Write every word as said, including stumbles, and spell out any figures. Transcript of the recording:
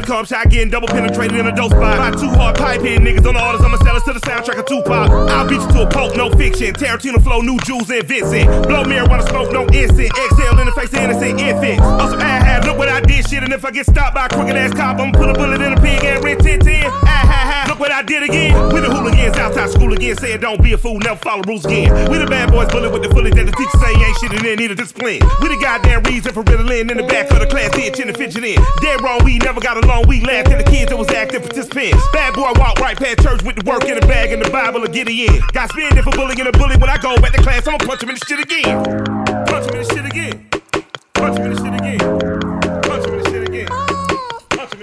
a comp shot, getting double penetrated in a dope spot. My two hard pipe hitting niggas on the orders, I'ma sell us to the soundtrack of Tupac. I'll beat you to a pulp, no fiction. Tarantino flow, new jewels and Vincent. Blow marijuana smoke, no incense. Exhale in the face of innocent infants. Also, I had, look what I did shit, and if I get stopped by a crooked ass cop, I'ma put a bullet in a pig and rent ten ten. Ah ha ha, look what I did again. We the hooligans outside school again, saying don't be a fool, never follow rules again. We the bad boys bullet with the fully that the teacher say ain't shit and then need a discipline. We the goddamn reason for Ritalin in the back of the class, itching and fidgeting. Dead wrong, we never got along, we laughed at the kids that was active participants. Bad boy walk right past church with the work in the bag and the Bible to get it in. Got spin if a bully and a bully when I go back to class, I'ma punch him in the shit again. Punch him in the shit again. Punch him in the shit again.